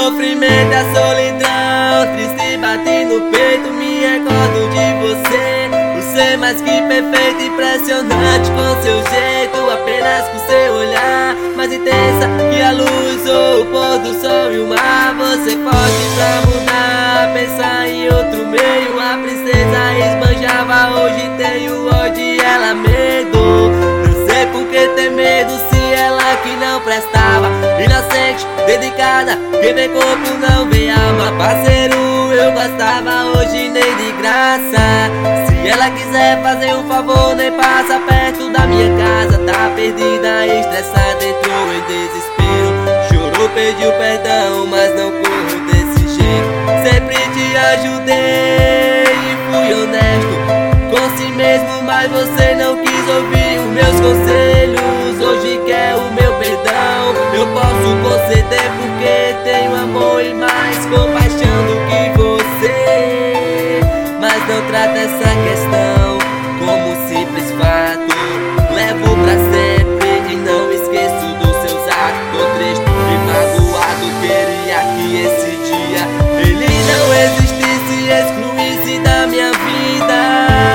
sofrimento, a solidão triste bate no peito, me recordo de você. Você mais que perfeito, impressionante com seu jeito, apenas com seu olhar mais intensa que a luz ou o pôr do sol e o mar. Você pode pra mudar, pensar em outro meio. A princesa esbanjava, hoje tenho ódio e ela medo. Não sei por que ter medo se ela que não prestava. Inocente, dedicada, quem vê corpo não vê alma. Parceiro, eu gostava, hoje nem de graça. Se ela quiser fazer um favor, nem passa perto da minha casa. Tá perdida, estressada, entrou em desespero. Chorou, pediu perdão, mas não corro desse jeito. Sempre te ajudei e fui honesto com si mesmo, mas você não quis ouvir os meus conselhos. Hoje quer o meu perdão, eu posso conceder porque tenho amor e mais compaixão do que você. Mas não trata essa questão como um simples fato. Levo pra sempre e não esqueço dos seus atos. Tô triste e magoado, queria que esse dia ele não existisse, excluísse da minha vida.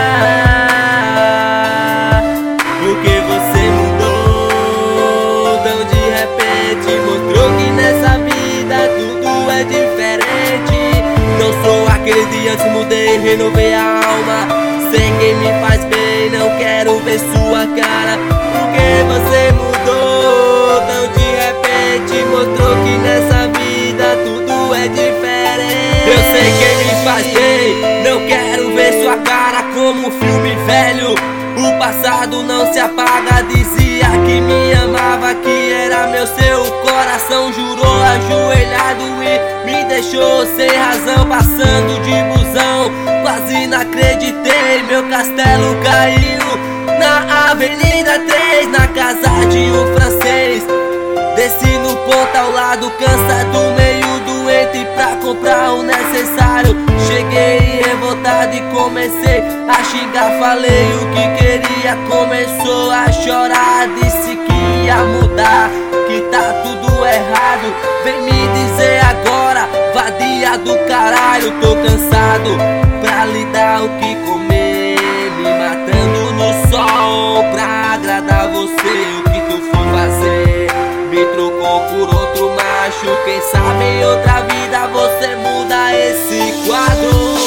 Porque você mudou tão de repente, mostrou que nessa vida tudo é diferente. Não sou aquele de antes, mudei, renovei a alma. Sei quem me faz bem, não quero ver sua cara. Porque você mudou tão de repente, mostrou que nessa vida tudo é diferente. Eu sei quem me faz bem, não quero ver sua cara. Como um filme velho, o passado não se apaga. Dizia que me amava, que era meu, seu coração jurou ajoelhado e me deixou sem razão. Passando de busão, quase não acreditei, meu castelo caiu na Avenida 3, na casa de um francês. Desci no ponto ao lado, cansado, meio doente, pra comprar o necessário. Cheguei revoltado e comecei a xingar, falei o que queria, começou a chorar. Disse que ia mudar, que tá tudo errado. Vem me dizer agora, vadia do caralho. Tô cansado pra lhe dar o que comer, me matando no sol pra agradar você. O que tu foi fazer? Me trocou por outro macho. Quem sabe em outra vida você muda esse quadro.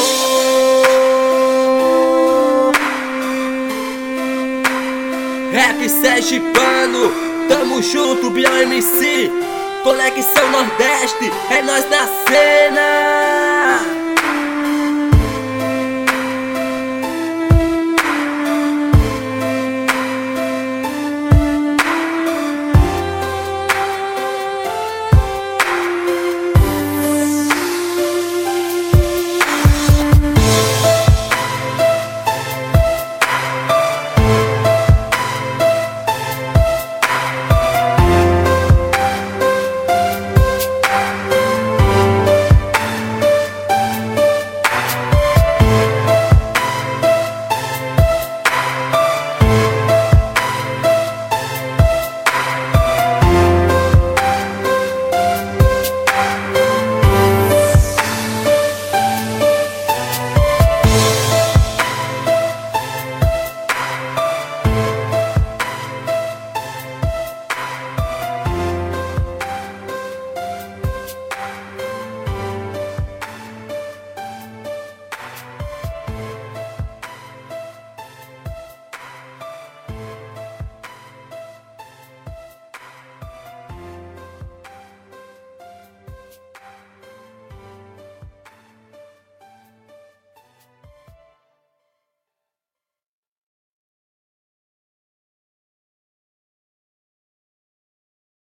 Rap Sergipano, tamo junto, Bião MC. Conexão Nordeste, é nós na cena.